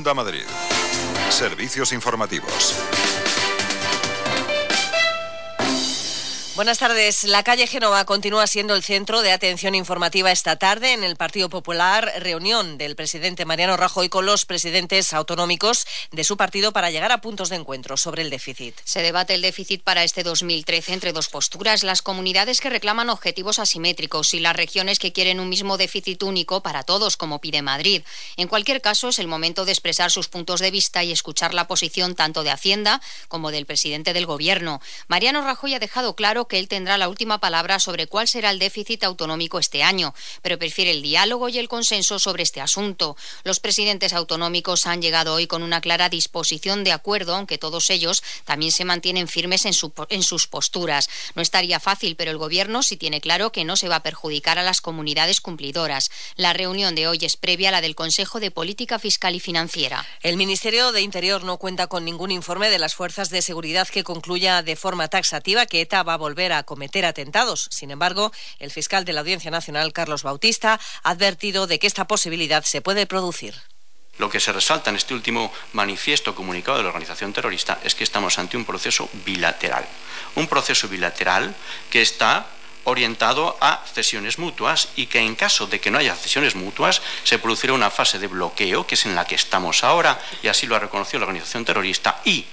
Onda Madrid. Servicios informativos. Buenas tardes. La calle Génova continúa siendo el centro de atención informativa esta tarde en el Partido Popular. Reunión del presidente Mariano Rajoy con los presidentes autonómicos de su partido para llegar a puntos de encuentro sobre el déficit. Se debate el déficit para este 2013 entre dos posturas: las comunidades que reclaman objetivos asimétricos y las regiones que quieren un mismo déficit único para todos, como pide Madrid. En cualquier caso, es el momento de expresar sus puntos de vista y escuchar la posición tanto de Hacienda como del presidente del Gobierno. Mariano Rajoy ha dejado claro que él tendrá la última palabra sobre cuál será el déficit autonómico este año, pero prefiere el diálogo y el consenso sobre este asunto. Los presidentes autonómicos han llegado hoy con una clara disposición de acuerdo, aunque todos ellos también se mantienen firmes en sus posturas. No estaría fácil, pero el Gobierno sí tiene claro que no se va a perjudicar a las comunidades cumplidoras. La reunión de hoy es previa a la del Consejo de Política Fiscal y Financiera. El Ministerio de Interior no cuenta con ningún informe de las fuerzas de seguridad que concluya de forma taxativa que ETA va a volver a cometer atentados. Sin embargo, el fiscal de la Audiencia Nacional, Carlos Bautista, ha advertido de que esta posibilidad se puede producir. Lo que se resalta en este último manifiesto comunicado de la organización terrorista es que estamos ante un proceso bilateral. Un proceso bilateral que está orientado a cesiones mutuas y que en caso de que no haya cesiones mutuas se producirá una fase de bloqueo, que es en la que estamos ahora, y así lo ha reconocido la organización terrorista, y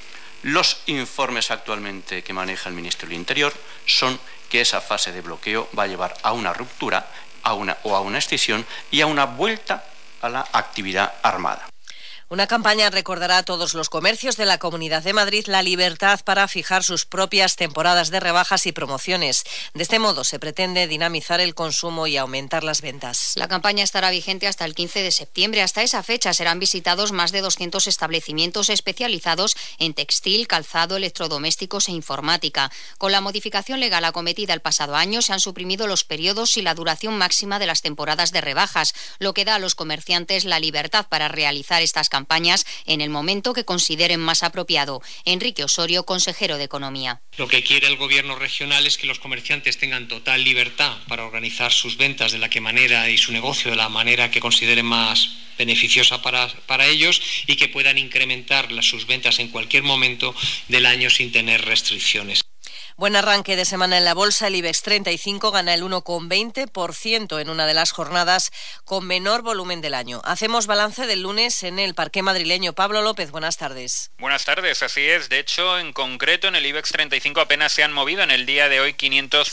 los informes actualmente que maneja el Ministerio del Interior son que esa fase de bloqueo va a llevar a una ruptura, a una escisión y a una vuelta a la actividad armada. Una campaña recordará a todos los comercios de la Comunidad de Madrid la libertad para fijar sus propias temporadas de rebajas y promociones. De este modo se pretende dinamizar el consumo y aumentar las ventas. La campaña estará vigente hasta el 15 de septiembre. Hasta esa fecha serán visitados más de 200 establecimientos especializados en textil, calzado, electrodomésticos e informática. Con la modificación legal acometida el pasado año se han suprimido los periodos y la duración máxima de las temporadas de rebajas, lo que da a los comerciantes la libertad para realizar estas campañas en el momento que consideren más apropiado. Enrique Osorio, consejero de Economía. Lo que quiere el Gobierno regional es que los comerciantes tengan total libertad para organizar sus ventas de la que manera y su negocio de la manera que consideren más beneficiosa para ellos y que puedan incrementar sus ventas en cualquier momento del año sin tener restricciones. Buen arranque de semana en la bolsa. El IBEX 35 gana el 1,20% en una de las jornadas con menor volumen del año. Hacemos balance del lunes en el parqué madrileño. Pablo López, buenas tardes. Buenas tardes, así es. De hecho, en concreto, en el IBEX 35 apenas se han movido en el día de hoy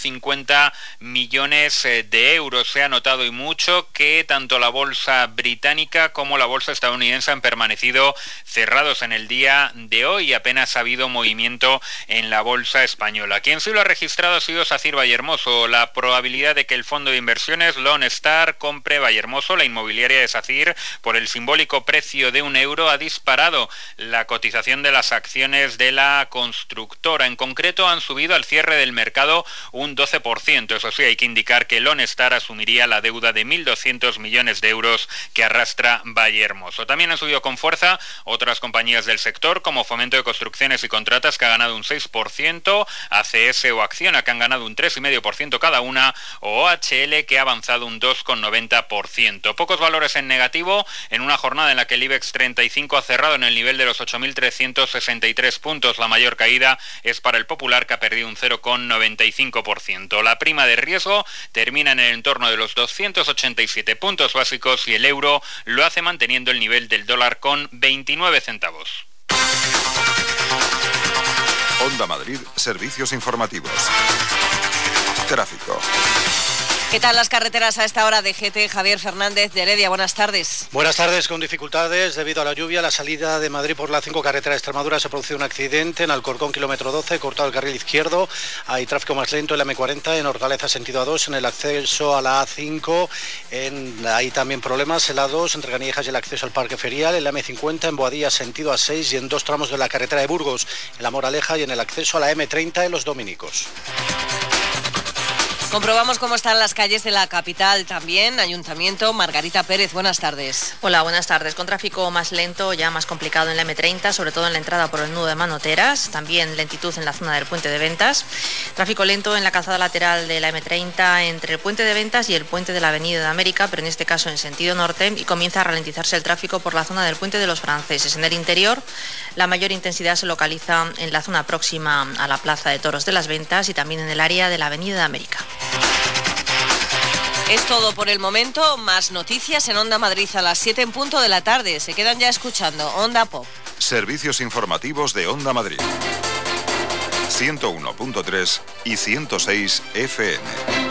550 millones de euros. Se ha notado y mucho que tanto la bolsa británica como la bolsa estadounidense han permanecido cerrados en el día de hoy y apenas ha habido movimiento en la bolsa española. Quien sí lo ha registrado ha sido SACIR Vallehermoso. La probabilidad de que el fondo de inversiones Lone Star compre Vallehermoso, la inmobiliaria de SACIR, por el simbólico precio de €1 ha disparado la cotización de las acciones de la constructora. En concreto han subido al cierre del mercado un 12%. Eso sí, hay que indicar que Lone Star asumiría la deuda de 1.200 millones de euros que arrastra Vallehermoso. También han subido con fuerza otras compañías del sector como Fomento de Construcciones y Contratas, que ha ganado un 6%, ACS o Acciona, que han ganado un 3,5% cada una, o OHL, que ha avanzado un 2,90%. Pocos valores en negativo en una jornada en la que el IBEX 35 ha cerrado en el nivel de los 8.363 puntos. La mayor caída es para el Popular, que ha perdido un 0,95%. La prima de riesgo termina en el entorno de los 287 puntos básicos y el euro lo hace manteniendo el nivel del dólar con 29 centavos. Onda Madrid, servicios informativos. Tráfico. ¿Qué tal las carreteras a esta hora? de GT, Javier Fernández de Heredia, buenas tardes. Buenas tardes, con dificultades debido a la lluvia. La salida de Madrid por la 5 carretera de Extremadura se ha producido un accidente en Alcorcón, kilómetro 12, cortado el carril izquierdo. Hay tráfico más lento en la M40, en Hortaleza sentido A2, en el acceso a la A5. Hay también problemas en la A2, entre Canillejas y el acceso al Parque Ferial. En la M50, en Boadilla sentido A6 y en dos tramos de la carretera de Burgos, en la Moraleja, y en el acceso a la M30 en Los Dominicos. Comprobamos cómo están las calles de la capital también. Ayuntamiento, Margarita Pérez, buenas tardes. Hola, buenas tardes. Con tráfico más lento, ya más complicado en la M30, sobre todo en la entrada por el nudo de Manoteras. También lentitud en la zona del Puente de Ventas. Tráfico lento en la calzada lateral de la M30 entre el Puente de Ventas y el Puente de la Avenida de América, pero en este caso en sentido norte, y comienza a ralentizarse el tráfico por la zona del Puente de los Franceses. En el interior, la mayor intensidad se localiza en la zona próxima a la Plaza de Toros de las Ventas y también en el área de la Avenida de América. Es todo por el momento. Más noticias en Onda Madrid a las 7 en punto de la tarde. Se quedan ya escuchando Onda Pop. Servicios informativos de Onda Madrid. 101.3 y 106 FM.